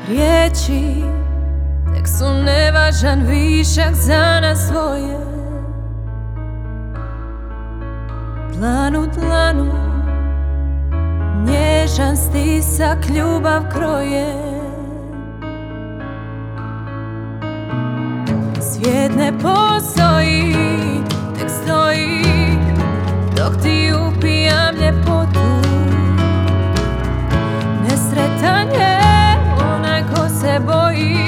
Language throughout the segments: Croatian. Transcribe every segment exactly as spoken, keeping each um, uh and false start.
Riječi tek su nevažan višak za nas dvoje. Dlan u dlanu nježan stisak ljubav kroje. Svijet ne postoji, tek stoji dok ti upijam ljepotu. Nesretan je onaj ko se boji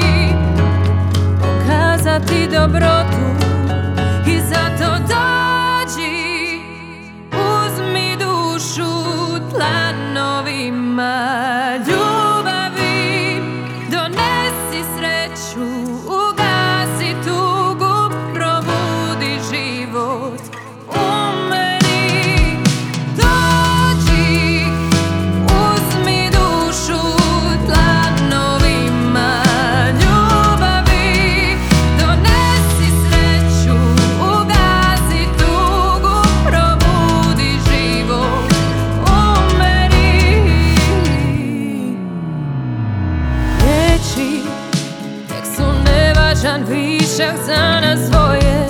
pokazati dobrotu. I zato dođi, uzmi dušu dlanovima ljubavi, donesi sreću, ugasi tugu, probudi život u meni. Dođi, uzmi dušu dlanovima ljubavi, donesi sreću, ugasi tugu, probudi život u meni. Riječi tek su nevažan višak za nas dvoje.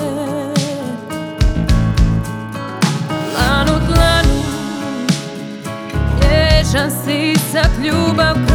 Dlan u dlanu nježan stisak ljubav